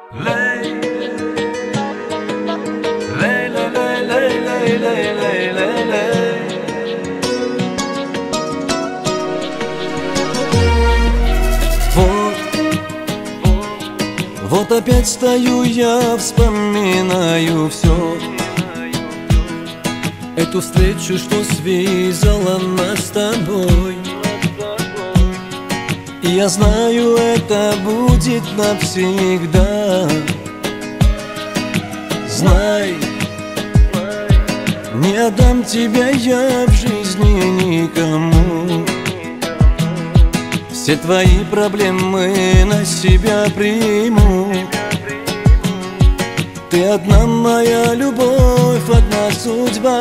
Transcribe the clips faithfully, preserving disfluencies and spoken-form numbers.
Лей, лей, лей, лей, лей, лей, лей, лей, лей. Вот, вот опять стою я, вспоминаю все. Эту встречу, что связала нас с тобой. И я знаю, это будет навсегда. Знай, не отдам тебя я в жизни никому. Все твои проблемы на себя приму. Ты одна моя любовь, одна судьба.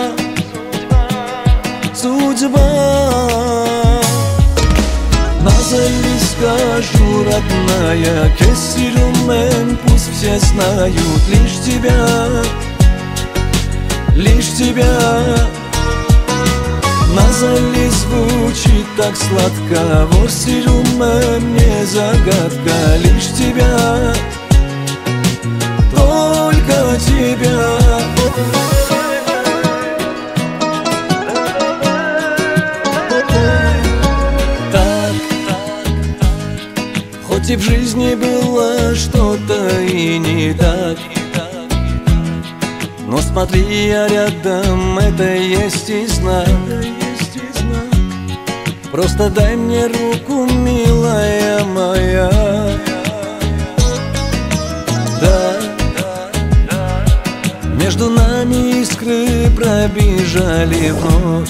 Судьба. Назови, скажу, родная, кесирюмен, пусть все знают лишь тебя, лишь тебя. Назови, звучит так сладко, ворсирюмен, не загадка, лишь тебя, только тебя. Хоть и в жизни было что-то и не так, но смотри, я рядом, это есть и знак. Просто дай мне руку, милая моя. Да, между нами искры пробежали вновь.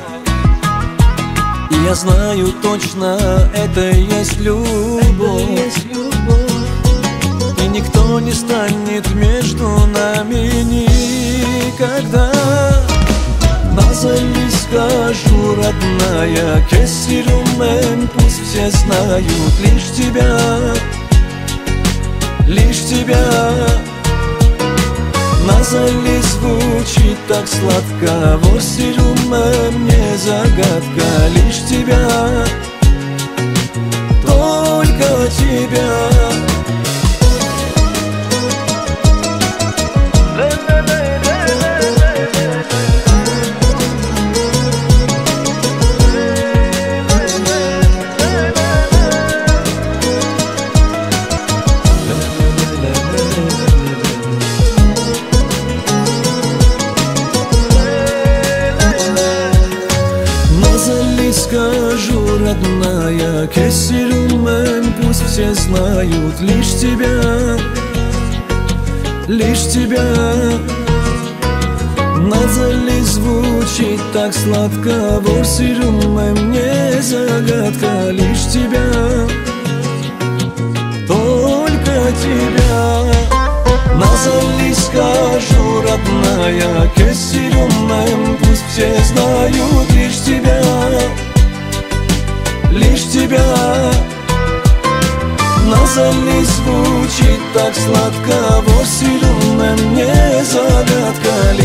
И я знаю точно, это есть любовь. И никто не станет между нами никогда. Назови, скажу, родная, кесирюмен, пусть все знают лишь тебя, лишь тебя. Назови, звучит так сладко, ворсирюмен, не загадка, лишь тебя, только тебя. Скажу, родная, кесирюмен, пусть все знают лишь тебя, лишь тебя. Назови, звучит так сладко, ворсирюмен, не загадка, лишь тебя, только тебя. Назови, скажу, родная, кесирюмен, пусть все знают лишь тебя, лишь тебя. Назови, звучит так сладко, ворсирюмен, не загадка,